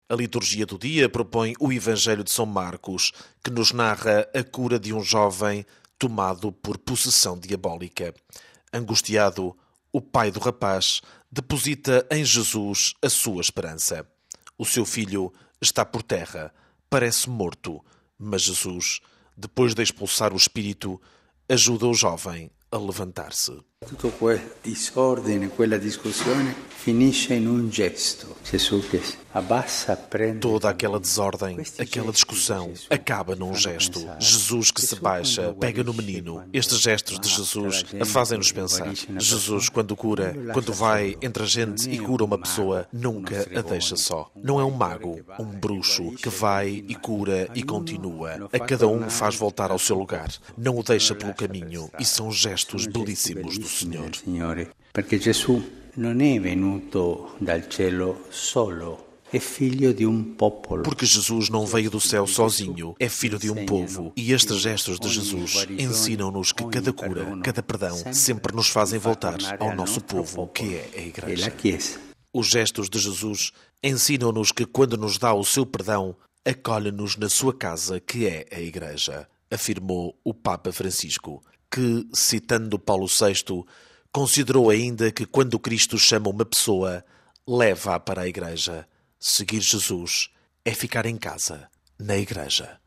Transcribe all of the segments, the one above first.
A liturgia do dia propõe o Evangelho de São Marcos, que nos narra a cura de um jovem tomado por possessão diabólica. Angustiado, o pai do rapaz deposita em Jesus a sua esperança. O seu filho está por terra, parece morto, mas Jesus, depois de expulsar o espírito, ajuda o jovem a levantar-se. Tutto quel disordine, quella discussione finisce in un gesto. Gesù che abbassa, prende. Toda aquela desordem, aquela discussão, acaba num gesto. Jesus que se baixa, pega no menino. Estes gestos de Jesus fazem-nos pensar. Jesus, quando cura, quando vai entre a gente e cura uma pessoa, nunca a deixa só. Não é um mago, um bruxo, que vai e cura e continua. A cada um faz voltar ao seu lugar. Não o deixa pelo caminho. E são gestos belíssimos do Senhor. Perché Gesù non è venuto dal cielo solo. É filho de um popolo. Porque Jesus não veio do céu sozinho, é filho de um povo. E estes gestos de Jesus ensinam-nos que cada cura, cada perdão, sempre nos fazem voltar ao nosso povo, que é a Igreja. Os gestos de Jesus ensinam-nos que quando nos dá o seu perdão, acolhe-nos na sua casa, que é a Igreja, afirmou o Papa Francisco, que, citando Paulo VI, considerou ainda que quando Cristo chama uma pessoa, leva-a para a Igreja. Seguir Jesus é ficar em casa, na Igreja.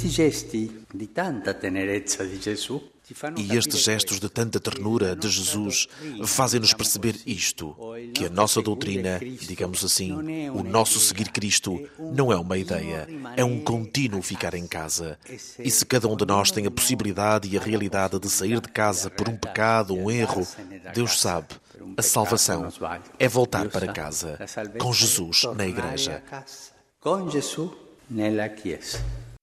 E estes gestos de tanta ternura de Jesus fazem-nos perceber isto, que a nossa doutrina, digamos assim, o nosso seguir Cristo, não é uma ideia, é um contínuo ficar em casa. E se cada um de nós tem a possibilidade e a realidade de sair de casa por um pecado, um erro, Deus sabe, a salvação é voltar para casa, com Jesus na Igreja. Com Jesus nella Chiesa.